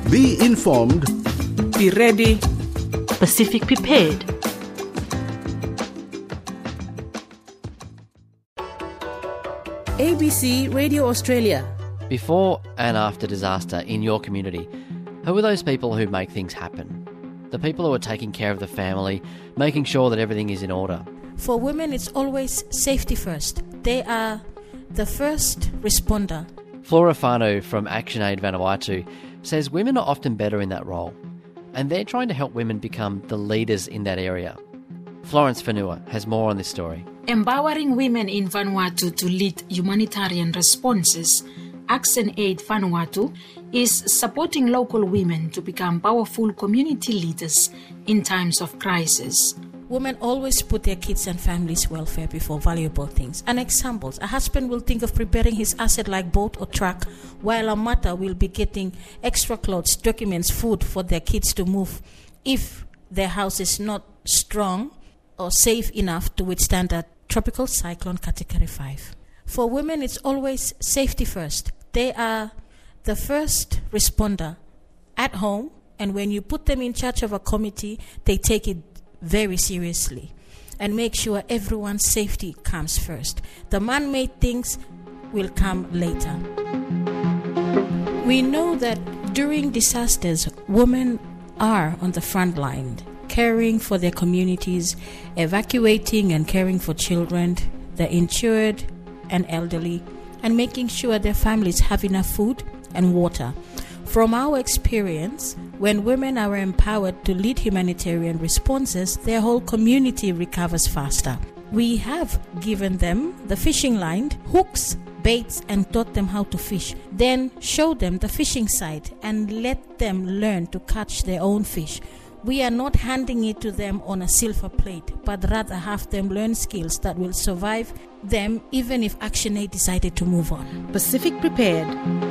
Be informed. Be ready. Pacific Prepared. ABC Radio Australia. Before and after disaster in your community, who are those people who make things happen? The people who are taking care of the family, making sure that everything is in order. For women, it's always safety first. They are the first responder. Flora Fano from ActionAid Vanuatu says women are often better in that role, and they're trying to help women become the leaders in that area. Florence Fanua has more on this story. Empowering women in Vanuatu to lead humanitarian responses, ActionAid Vanuatu is supporting local women to become powerful community leaders in times of crisis. Women always put their kids' and families' welfare before valuable things. An example, a husband will think of preparing his asset like boat or truck, while a mother will be getting extra clothes, documents, food for their kids to move if their house is not strong or safe enough to withstand a tropical cyclone category 5. For women, it's always safety first. They are the first responder at home, and when you put them in charge of a committee, they take it very seriously and make sure everyone's safety comes first. The man-made things will come later. We know that during disasters, women are on the front line, caring for their communities, evacuating and caring for children, the injured and elderly, and making sure their families have enough food and water. From our experience, when women are empowered to lead humanitarian responses, their whole community recovers faster. We have given them the fishing line, hooks, baits, and taught them how to fish. Then show them the fishing site and let them learn to catch their own fish. We are not handing it to them on a silver plate, but rather have them learn skills that will survive them even if ActionAid decided to move on. Pacific Prepared.